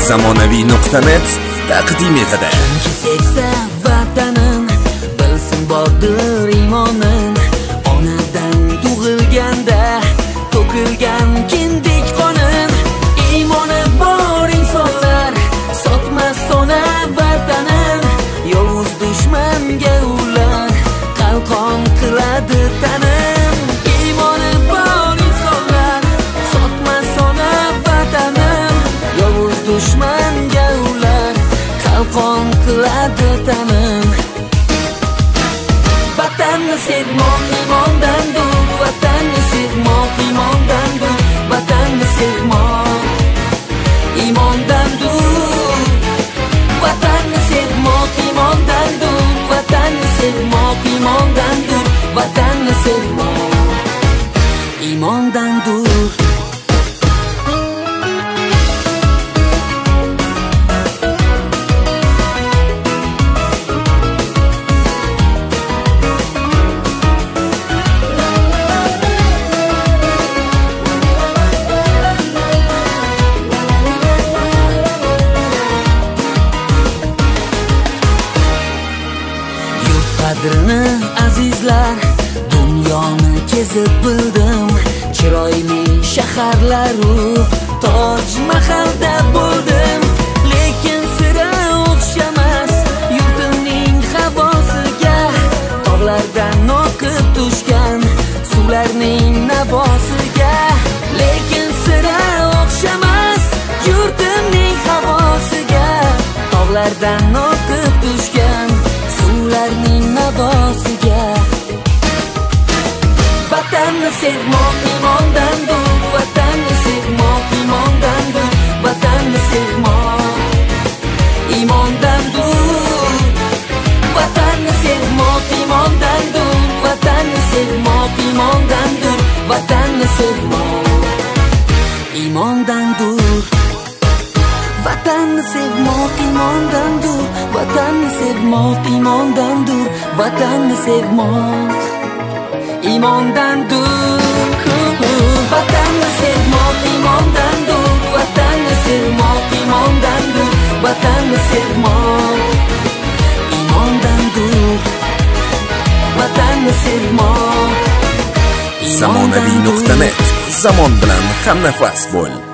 zamonaviy.net taqdim etadi. Kimki sevsa vatanin, bilsin bordir imonin. Onadan tug'ilganda to'kilgan kindik qonin. Imoni bor insonlar sotmas ona vatanin. Yovuz dushmanga ular qalqon qiladi tanin. Imoni bor insonlar sotmas ona vatanin. Yovuz dushmanga ular qalqon qiladi tanin. Vatanni sevmoq imondandir, vatanni sevmoq imondandir, vatanni sevmoq imondandir, vatanni sevmoq imondandir, vatanni sevmoq imondandir, vatanni sevmoq imondandir. Qadrini azizlar, dunyoni kezib bildim. Chiroyli shaharlaru Toj Mahalda bo'ldim. Lekin sira o'xshamas yurtimning havosiga. Tog'lardan oqib tushgan suvlarning navosiga. Lekin sira o'xshamas yurtimning havosiga. Tog'lardan oqib tushgan suvlarning navosiga. Vatanni sevmoq imondandir, vatanni sevmoq imondandir, vatanni sevmoq imondandir, vatanni sevmoq imondandir, vatanni sevmoq imondandir, vatanni sevmoq imondandir. Vatanni sevmoq imondandir, vatanni sevmoq imondandir, vatanni sevmoq imondandir. Vatanni sevmoq imondandir, vatanni sevmoq imondandir, vatanni sevmoq imondandir, vatanni sevmoq. Zamonaviy.net, zamon bilan hamnafas bo'l.